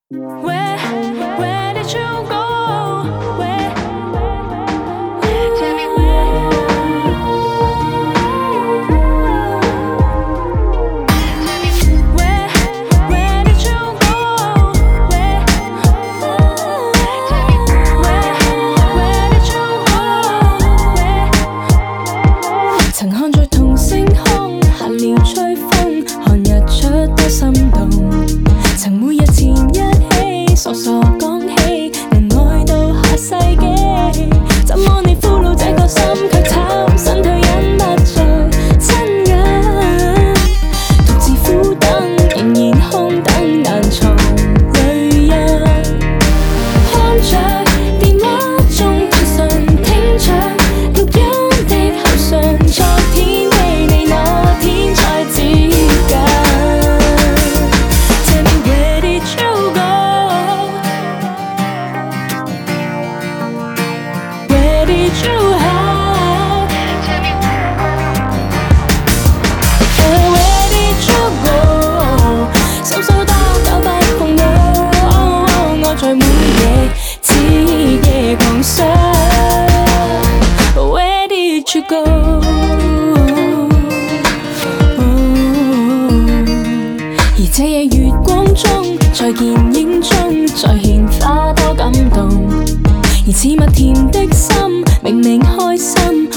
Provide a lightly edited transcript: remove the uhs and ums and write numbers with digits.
Where did you go? Where did you go? Where did you go? 曾看在同星空，閒聊吹風，看日出多心動。曾每日前一起，傻傻講起，能愛到下世紀。怎麼你俘虜這個心，卻慘身退隱不再親近？獨自苦等，仍然空等，難藏淚印。看着電話中短信，聽着錄音的口訊，昨天為你那天才接近。Tell me where did you go? Where did you hide? Where did you go? 搜搜兜兜不碰我，愛在每夜徹夜狂想。Where did you go? 而這夜月光中，在電影中再獻花多感動。而似蜜甜的心，明明開心。